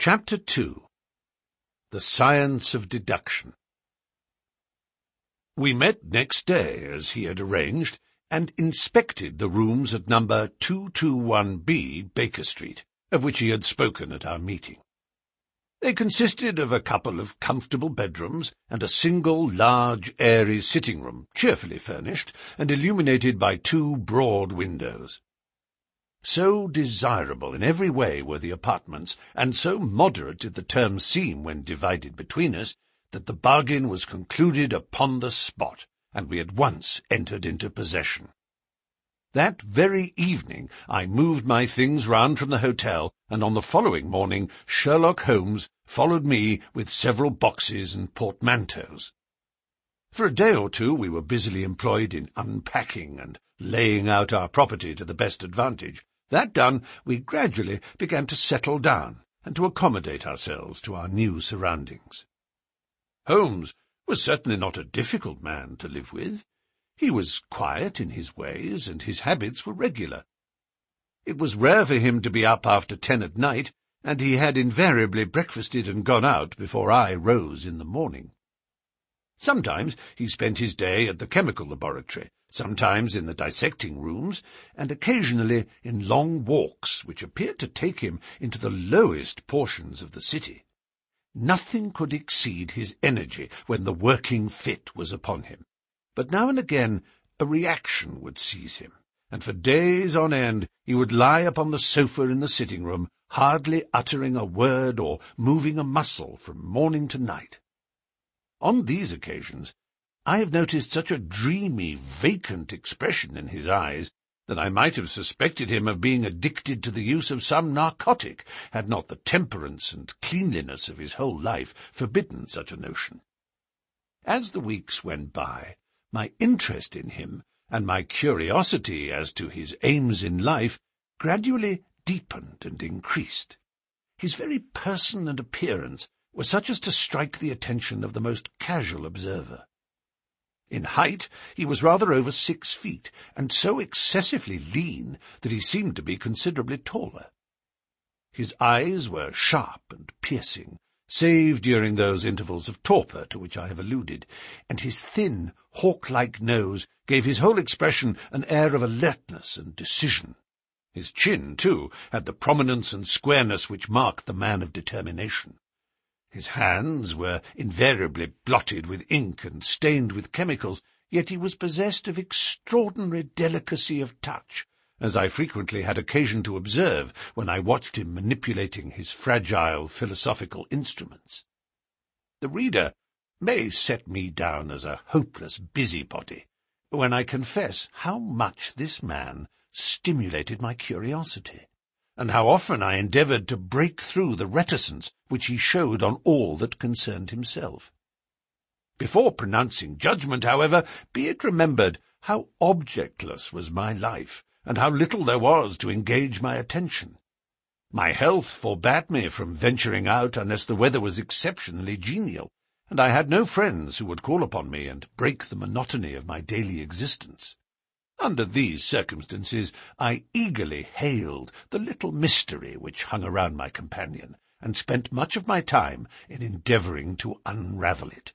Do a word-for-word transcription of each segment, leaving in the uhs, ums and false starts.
Chapter two. The Science of Deduction. We met next day, as he had arranged, and inspected the rooms at number two twenty-one B, Baker Street, of which he had spoken at our meeting. They consisted of a couple of comfortable bedrooms and a single, large, airy sitting-room, cheerfully furnished, and illuminated by two broad windows. So desirable in every way were the apartments, and so moderate did the terms seem when divided between us, that the bargain was concluded upon the spot, and we at once entered into possession. That very evening I moved my things round from the hotel, and on the following morning Sherlock Holmes followed me with several boxes and portmanteaus. For a day or two we were busily employed in unpacking and laying out our property to the best advantage. That done, we gradually began to settle down and to accommodate ourselves to our new surroundings. Holmes was certainly not a difficult man to live with. He was quiet in his ways, and his habits were regular. It was rare for him to be up after ten at night, and he had invariably breakfasted and gone out before I rose in the morning. Sometimes he spent his day at the chemical laboratory, sometimes in the dissecting rooms, and occasionally in long walks which appeared to take him into the lowest portions of the city. Nothing could exceed his energy when the working fit was upon him, but now and again a reaction would seize him, and for days on end he would lie upon the sofa in the sitting-room, hardly uttering a word or moving a muscle from morning to night. On these occasions I have noticed such a dreamy, vacant expression in his eyes that I might have suspected him of being addicted to the use of some narcotic, had not the temperance and cleanliness of his whole life forbidden such a notion. As the weeks went by, my interest in him and my curiosity as to his aims in life gradually deepened and increased. His very person and appearance were such as to strike the attention of the most casual observer. In height he was rather over six feet, and so excessively lean that he seemed to be considerably taller. His eyes were sharp and piercing, save during those intervals of torpor to which I have alluded, and his thin, hawk-like nose gave his whole expression an air of alertness and decision. His chin, too, had the prominence and squareness which mark the man of determination. His hands were invariably blotted with ink and stained with chemicals, yet he was possessed of extraordinary delicacy of touch, as I frequently had occasion to observe when I watched him manipulating his fragile philosophical instruments. The reader may set me down as a hopeless busybody, when I confess how much this man stimulated my curiosity, and how often I endeavoured to break through the reticence which he showed on all that concerned himself. Before pronouncing judgment, however, be it remembered how objectless was my life, and how little there was to engage my attention. My health forbade me from venturing out unless the weather was exceptionally genial, and I had no friends who would call upon me and break the monotony of my daily existence. Under these circumstances I eagerly hailed the little mystery which hung around my companion, and spent much of my time in endeavouring to unravel it.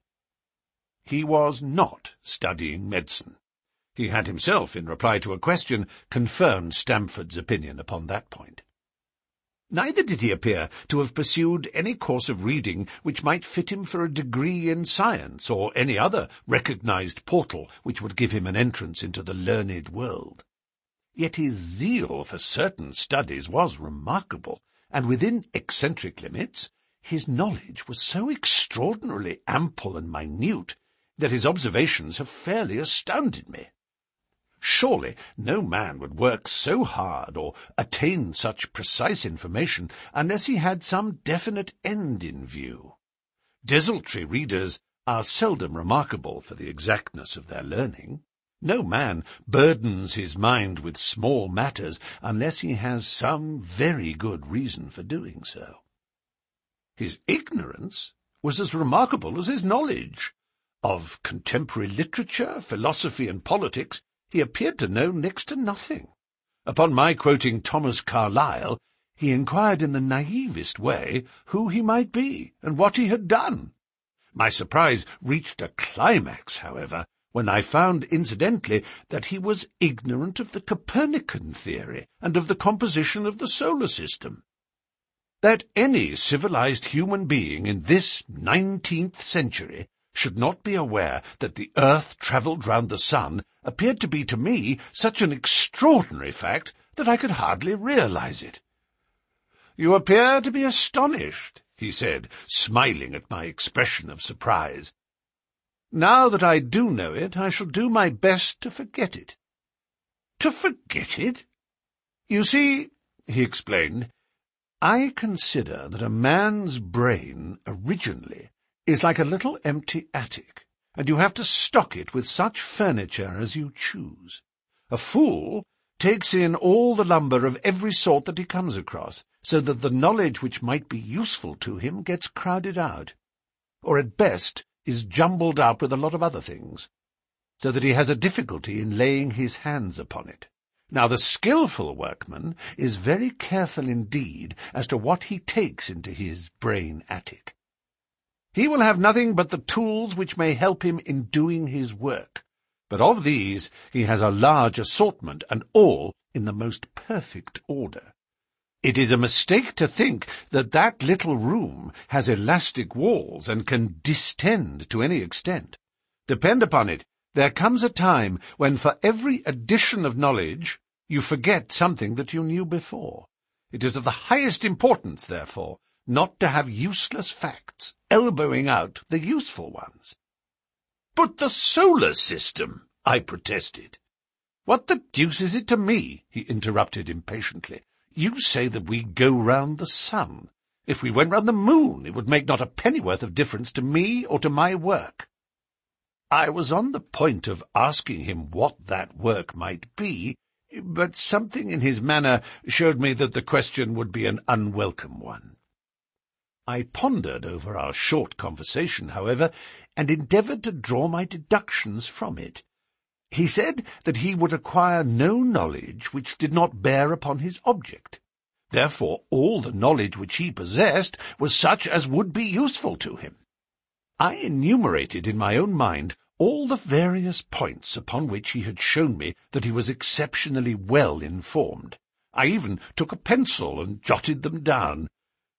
He was not studying medicine. He had himself, in reply to a question, confirmed Stamford's opinion upon that point. Neither did he appear to have pursued any course of reading which might fit him for a degree in science, or any other recognized portal which would give him an entrance into the learned world. Yet his zeal for certain studies was remarkable, and within eccentric limits his knowledge was so extraordinarily ample and minute that his observations have fairly astounded me. Surely no man would work so hard or attain such precise information unless he had some definite end in view. Desultory readers are seldom remarkable for the exactness of their learning. No man burdens his mind with small matters unless he has some very good reason for doing so. His ignorance was as remarkable as his knowledge. Of contemporary literature, philosophy, and politics he appeared to know next to nothing. Upon my quoting Thomas Carlyle, he inquired in the naivest way who he might be and what he had done. My surprise reached a climax, however, when I found, incidentally, that he was ignorant of the Copernican theory and of the composition of the solar system. That any civilized human being in this nineteenth century should not be aware that the earth travelled round the sun appeared to be to me such an extraordinary fact that I could hardly realize it. "You appear to be astonished," he said, smiling at my expression of surprise. "Now that I do know it, I shall do my best to forget it." "To forget it?" "You see," he explained, "I consider that a man's brain originally is like a little empty attic, and you have to stock it with such furniture as you choose. A fool takes in all the lumber of every sort that he comes across, so that the knowledge which might be useful to him gets crowded out, or at best is jumbled up with a lot of other things, so that he has a difficulty in laying his hands upon it. Now the skilful workman is very careful indeed as to what he takes into his brain attic. He will have nothing but the tools which may help him in doing his work, but of these he has a large assortment, and all in the most perfect order. It is a mistake to think that that little room has elastic walls and can distend to any extent. Depend upon it, there comes a time when for every addition of knowledge you forget something that you knew before. It is of the highest importance, therefore, not to have useless facts, elbowing out the useful ones." "But the solar system," I protested. "What the deuce is it to me?" he interrupted impatiently. "You say that we go round the sun. If we went round the moon, it would make not a pennyworth of difference to me or to my work." I was on the point of asking him what that work might be, but something in his manner showed me that the question would be an unwelcome one. I pondered over our short conversation, however, and endeavoured to draw my deductions from it. He said that he would acquire no knowledge which did not bear upon his object. Therefore all the knowledge which he possessed was such as would be useful to him. I enumerated in my own mind all the various points upon which he had shown me that he was exceptionally well informed. I even took a pencil and jotted them down.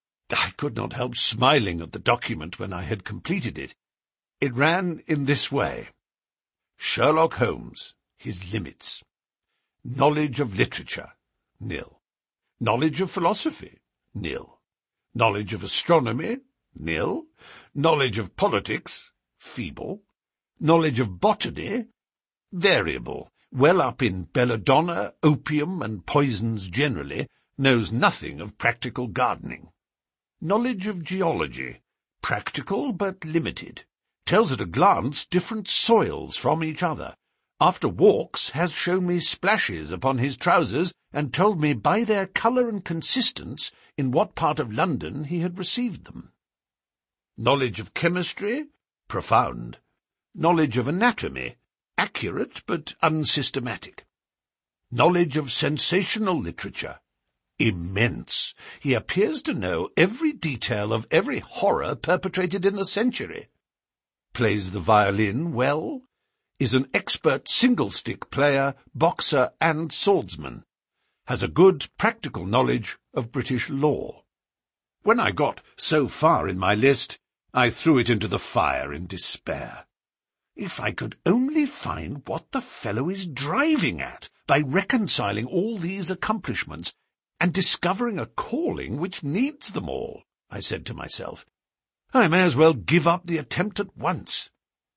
I could not help smiling at the document when I had completed it. It ran in this way: Sherlock Holmes, his limits. Knowledge of literature, nil. Knowledge of philosophy, nil. Knowledge of astronomy, nil. Knowledge of politics, feeble. Knowledge of botany, variable. Well up in belladonna, opium, and poisons generally, knows nothing of practical gardening. Knowledge of geology, practical but limited. Tells at a glance different soils from each other. After walks has shown me splashes upon his trousers, and told me by their colour and consistence in what part of London he had received them. Knowledge of chemistry, profound. Knowledge of anatomy, accurate but unsystematic. Knowledge of sensational literature, immense. He appears to know every detail of every horror perpetrated in the century. Plays the violin well. Is an expert single-stick player, boxer, and swordsman. Has a good practical knowledge of British law. When I got so far in my list, I threw it into the fire in despair. If I could only find what the fellow is driving at by reconciling all these accomplishments, and discovering a calling which needs them all, I said to myself, I may as well give up the attempt at once.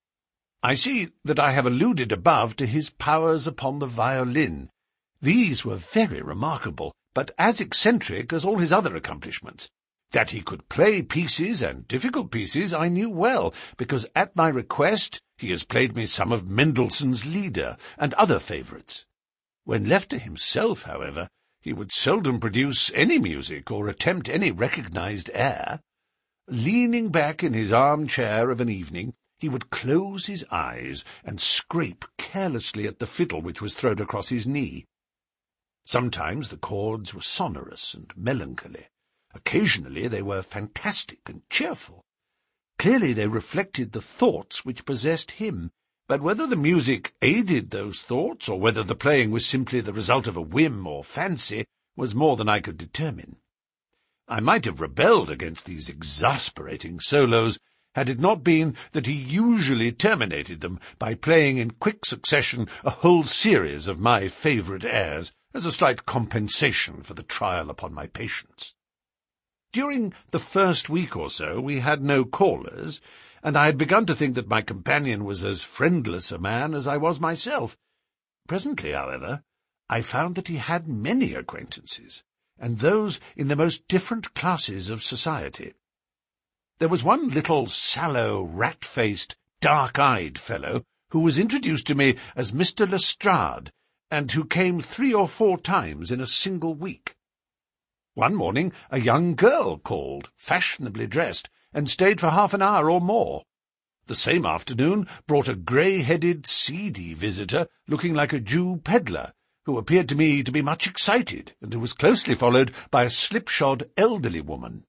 I see that I have alluded above to his powers upon the violin. These were very remarkable, but as eccentric as all his other accomplishments. That he could play pieces, and difficult pieces, I knew well, because at my request he has played me some of Mendelssohn's Lieder and other favourites. When left to himself, however, he would seldom produce any music or attempt any recognized air. Leaning back in his armchair of an evening, he would close his eyes and scrape carelessly at the fiddle which was thrown across his knee. Sometimes the chords were sonorous and melancholy. Occasionally they were fantastic and cheerful. Clearly they reflected the thoughts which possessed him, but whether the music aided those thoughts, or whether the playing was simply the result of a whim or fancy, was more than I could determine. I might have rebelled against these exasperating solos, had it not been that he usually terminated them by playing in quick succession a whole series of my favourite airs, as a slight compensation for the trial upon my patience. During the first week or so we had no callers, and I had begun to think that my companion was as friendless a man as I was myself. Presently, however, I found that he had many acquaintances, and those in the most different classes of society. There was one little sallow, rat-faced, dark-eyed fellow who was introduced to me as Mister Lestrade, and who came three or four times in a single week. One morning a young girl called, fashionably dressed, and stayed for half an hour or more. The same afternoon brought a grey-headed, seedy visitor, looking like a Jew peddler, who appeared to me to be much excited, and who was closely followed by a slipshod elderly woman.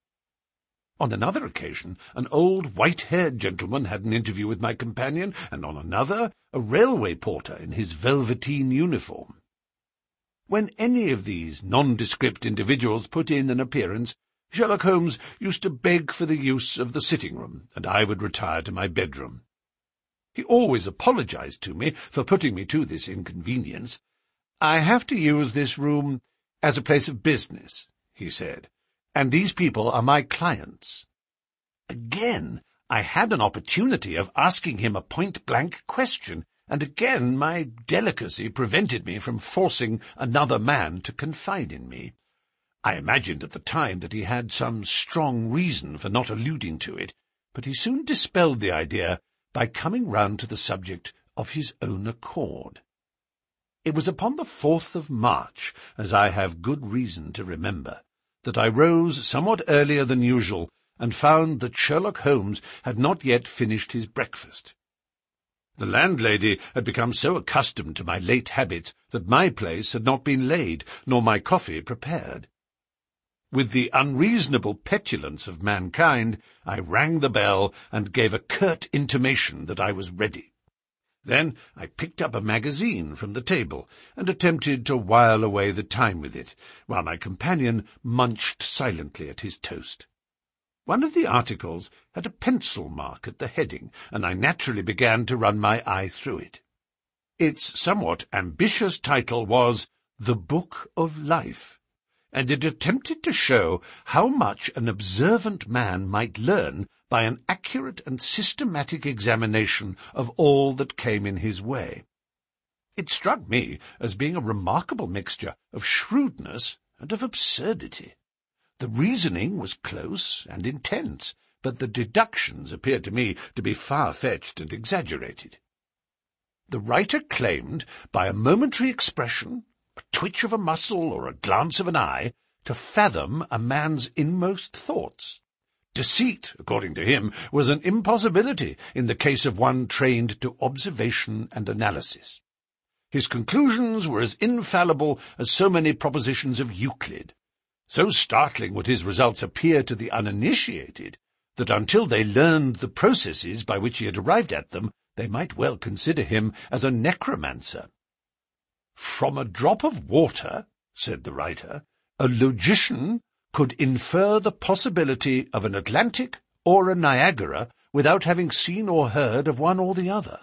On another occasion, an old white-haired gentleman had an interview with my companion, and on another, a railway porter in his velveteen uniform. When any of these nondescript individuals put in an appearance, Sherlock Holmes used to beg for the use of the sitting-room, and I would retire to my bedroom. He always apologized to me for putting me to this inconvenience. "I have to use this room as a place of business," he said, "and these people are my clients." Again I had an opportunity of asking him a point-blank question, and again my delicacy prevented me from forcing another man to confide in me. I imagined at the time that he had some strong reason for not alluding to it, but he soon dispelled the idea by coming round to the subject of his own accord. It was upon the fourth of March, as I have good reason to remember, that I rose somewhat earlier than usual, and found that Sherlock Holmes had not yet finished his breakfast. The landlady had become so accustomed to my late habits that my place had not been laid, nor my coffee prepared. With the unreasonable petulance of mankind, I rang the bell and gave a curt intimation that I was ready. Then I picked up a magazine from the table and attempted to while away the time with it, while my companion munched silently at his toast. One of the articles had a pencil mark at the heading, and I naturally began to run my eye through it. Its somewhat ambitious title was The Book of Life, and it attempted to show how much an observant man might learn by an accurate and systematic examination of all that came in his way. It struck me as being a remarkable mixture of shrewdness and of absurdity. The reasoning was close and intense, but the deductions appeared to me to be far-fetched and exaggerated. The writer claimed, by a momentary expression, a twitch of a muscle or a glance of an eye, to fathom a man's inmost thoughts. Deceit, according to him, was an impossibility in the case of one trained to observation and analysis. His conclusions were as infallible as so many propositions of Euclid. So startling would his results appear to the uninitiated, that until they learned the processes by which he had arrived at them, they might well consider him as a necromancer. "From a drop of water," said the writer, "a logician could infer the possibility of an Atlantic or a Niagara without having seen or heard of one or the other.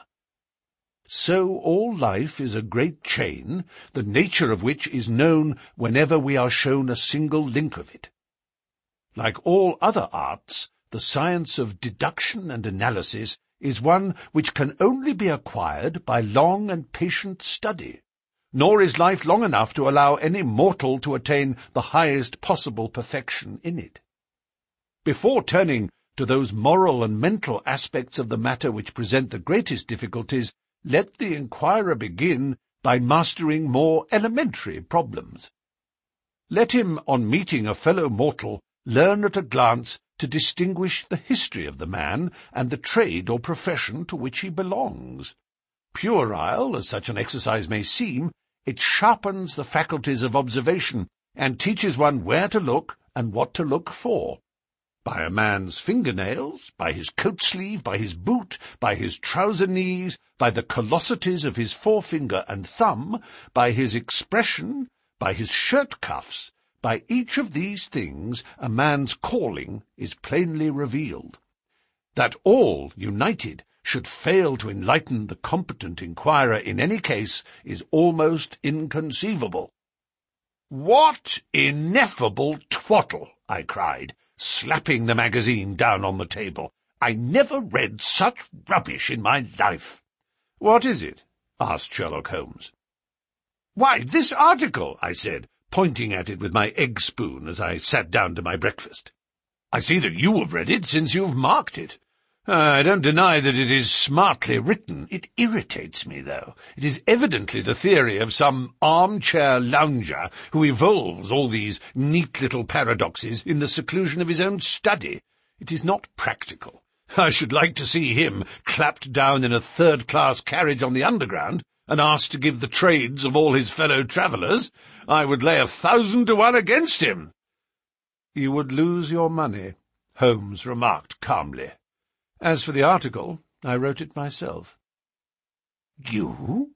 So all life is a great chain, the nature of which is known whenever we are shown a single link of it. Like all other arts, the science of deduction and analysis is one which can only be acquired by long and patient study, nor is life long enough to allow any mortal to attain the highest possible perfection in it. Before turning to those moral and mental aspects of the matter which present the greatest difficulties, let the inquirer begin by mastering more elementary problems. Let him, on meeting a fellow mortal, learn at a glance to distinguish the history of the man and the trade or profession to which he belongs. Puerile as such an exercise may seem, It sharpens the faculties of observation and teaches one where to look and what to look for. By a man's fingernails, by his coat sleeve, by his boot, by his trouser knees, by the callosities of his forefinger and thumb, by his expression, by his shirt cuffs, by each of these things a man's calling is plainly revealed. That all, united, should fail to enlighten the competent inquirer in any case is almost inconceivable. "What ineffable twaddle!" I cried, slapping the magazine down on the table. "I never read such rubbish in my life." "What is it?" asked Sherlock Holmes. "Why, this article," I said, pointing at it with my egg spoon as I sat down to my breakfast. "I see that you have read it, since you've marked it. I don't deny that it is smartly written. It irritates me, though. It is evidently the theory of some armchair lounger who evolves all these neat little paradoxes in the seclusion of his own study. It is not practical. I should like to see him clapped down in a third-class carriage on the Underground and asked to give the trades of all his fellow travellers. I would lay a thousand to one against him." "You would lose your money," Holmes remarked calmly. "As for the article, I wrote it myself." "You?"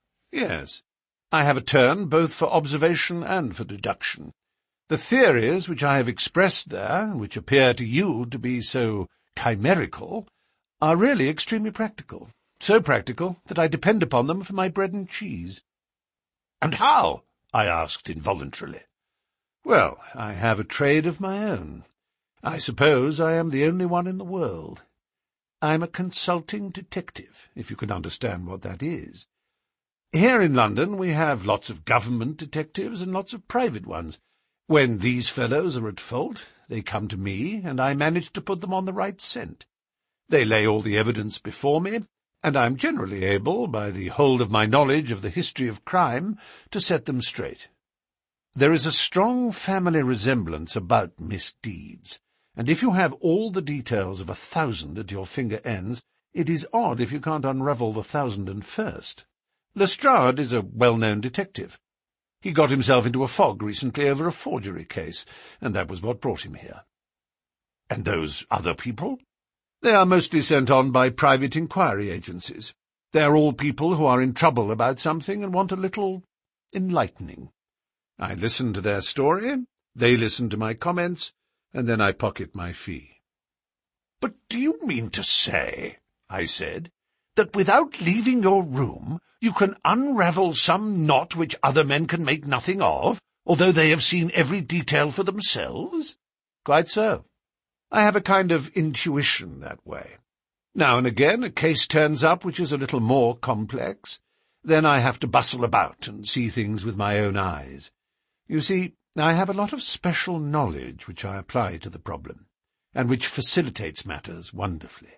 "Yes. I have a turn both for observation and for deduction. The theories which I have expressed there, and which appear to you to be so chimerical, are really extremely practical, so practical that I depend upon them for my bread and cheese." "And how?" I asked involuntarily. "Well, I have a trade of my own. I suppose I am the only one in the world. I'm a consulting detective, if you can understand what that is. Here in London we have lots of government detectives and lots of private ones. When these fellows are at fault, they come to me, and I manage to put them on the right scent. They lay all the evidence before me, and I am generally able, by the hold of my knowledge of the history of crime, to set them straight. There is a strong family resemblance about misdeeds, and if you have all the details of a thousand at your finger ends, it is odd if you can't unravel the thousand and first. Lestrade is a well-known detective. He got himself into a fog recently over a forgery case, and that was what brought him here." "And those other people?" "They are mostly sent on by private inquiry agencies. They are all people who are in trouble about something and want a little enlightening. I listen to their story, they listen to my comments, and then I pocket my fee." "But do you mean to say," I said, "that without leaving your room you can unravel some knot which other men can make nothing of, although they have seen every detail for themselves?" "Quite so. I have a kind of intuition that way. Now and again a case turns up which is a little more complex. Then I have to bustle about and see things with my own eyes. You see, I have a lot of special knowledge which I apply to the problem, and which facilitates matters wonderfully.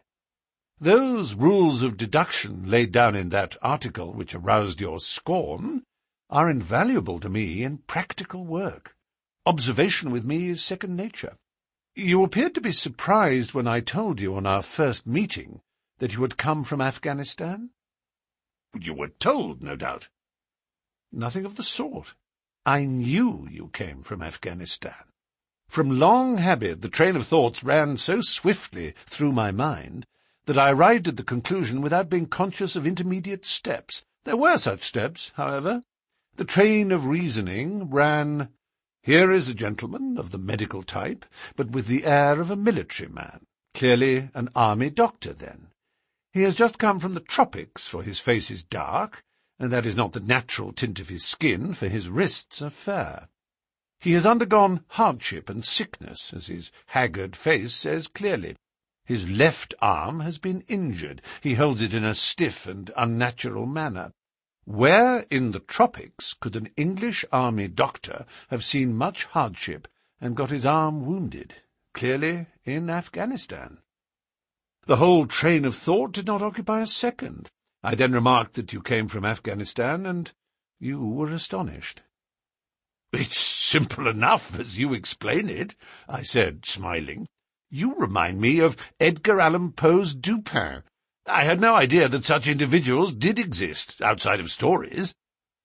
Those rules of deduction laid down in that article which aroused your scorn are invaluable to me in practical work. Observation with me is second nature. You appeared to be surprised when I told you on our first meeting that you had come from Afghanistan?" "You were told, no doubt." "Nothing of the sort. I knew you came from Afghanistan. From long habit the train of thoughts ran so swiftly through my mind that I arrived at the conclusion without being conscious of intermediate steps. There were such steps, however. The train of reasoning ran, here is a gentleman of the medical type, but with the air of a military man, clearly an army doctor then. He has just come from the tropics, for his face is dark, and that is not the natural tint of his skin, for his wrists are fair. He has undergone hardship and sickness, as his haggard face says clearly. His left arm has been injured. He holds it in a stiff and unnatural manner. Where in the tropics could an English army doctor have seen much hardship and got his arm wounded? Clearly in Afghanistan. The whole train of thought did not occupy a second. I then remarked that you came from Afghanistan, and you were astonished. "It's simple enough, as you explain it," I said, smiling. "You remind me of Edgar Allan Poe's Dupin. I had no idea that such individuals did exist, outside of stories."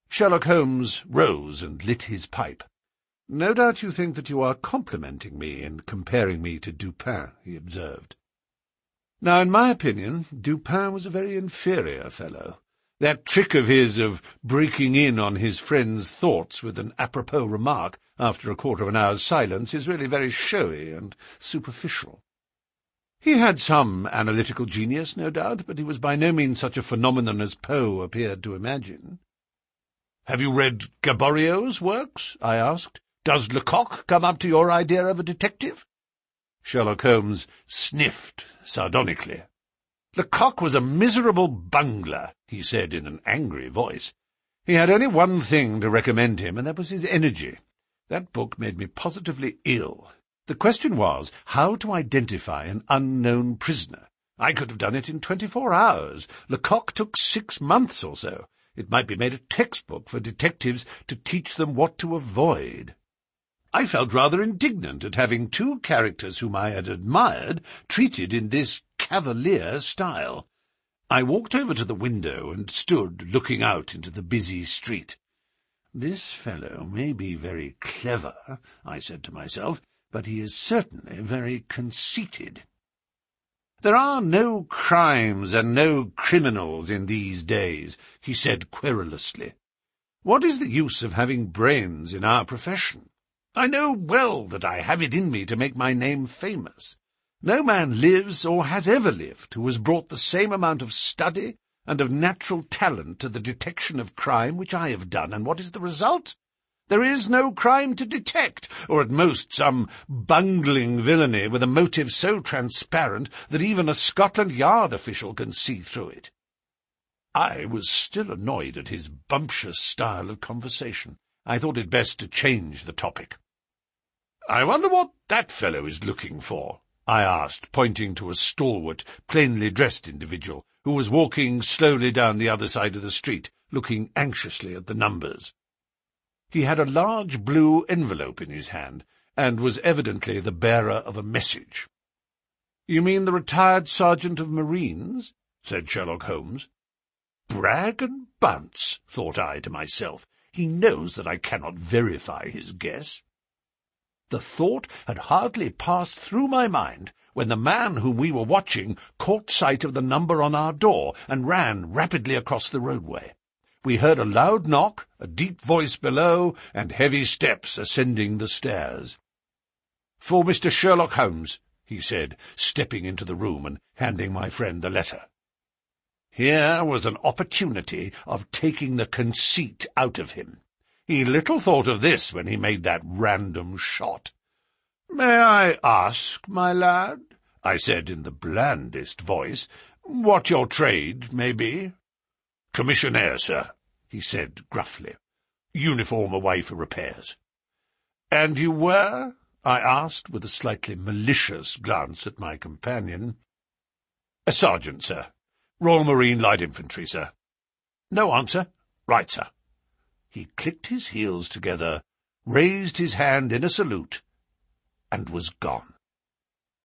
Sherlock Holmes rose and lit his pipe. "No doubt you think that you are complimenting me in comparing me to Dupin," he observed. Now, in my opinion, Dupin was a very inferior fellow. That trick of his of breaking in on his friend's thoughts with an apropos remark after a quarter of an hour's silence is really very showy and superficial. He had some analytical genius, no doubt, but he was by no means such a phenomenon as Poe appeared to imagine. "Have you read Gaboriau's works?" I asked. "Does Lecoq come up to your idea of a detective?" Sherlock Holmes sniffed sardonically. "Lecoq was a miserable bungler," he said in an angry voice. "He had only one thing to recommend him, and that was his energy. That book made me positively ill. The question was how to identify an unknown prisoner. I could have done it in twenty-four hours. Lecoq took six months or so. It might be made a textbook for detectives to teach them what to avoid." I felt rather indignant at having two characters whom I had admired treated in this cavalier style. I walked over to the window and stood looking out into the busy street. "This fellow may be very clever," I said to myself, "but he is certainly very conceited." "There are no crimes and no criminals in these days," he said querulously. "What is the use of having brains in our profession? I know well that I have it in me to make my name famous. No man lives or has ever lived who has brought the same amount of study and of natural talent to the detection of crime which I have done, and what is the result? There is no crime to detect, or at most some bungling villainy with a motive so transparent that even a Scotland Yard official can see through it." I was still annoyed at his bumptious style of conversation. I thought it best to change the topic. "I wonder what that fellow is looking for?" I asked, pointing to a stalwart, plainly dressed individual who was walking slowly down the other side of the street, looking anxiously at the numbers. He had a large blue envelope in his hand, and was evidently the bearer of a message. "You mean the retired sergeant of marines?" said Sherlock Holmes. "Brag and bounce," thought I to myself. "He knows that I cannot verify his guess." The thought had hardly passed through my mind when the man whom we were watching caught sight of the number on our door and ran rapidly across the roadway. We heard a loud knock, a deep voice below, and heavy steps ascending the stairs. "For Mister Sherlock Holmes," he said, stepping into the room and handing my friend the letter. Here was an opportunity of taking the conceit out of him. He little thought of this when he made that random shot. "May I ask, my lad," I said in the blandest voice, "what your trade may be?" "Commissionaire, sir," he said gruffly. "Uniform away for repairs." "And you were?" I asked, with a slightly malicious glance at my companion. "A sergeant, sir. Royal Marine Light Infantry, sir." "No answer." "Right, sir." He clicked his heels together, raised his hand in a salute, and was gone.